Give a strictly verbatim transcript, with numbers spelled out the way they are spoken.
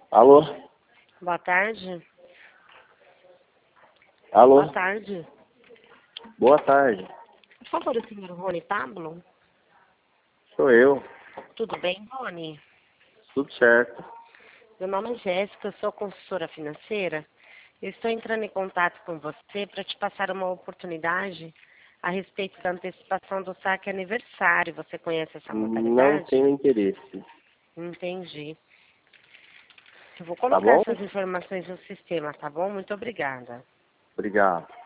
Alô? Boa tarde. Alô? Boa tarde. Boa tarde. Por favor, o senhor Rony Pablo? Sou eu. Tudo bem, Rony? Tudo certo. Meu nome é Jéssica, eu sou consultora financeira. Eu estou entrando em contato com você para te passar uma oportunidade a respeito da antecipação do saque aniversário. Você conhece essa Não modalidade? tenho interesse. Entendi. Eu vou Tá colocar bom? essas informações no sistema, tá bom? Muito obrigada. Obrigado.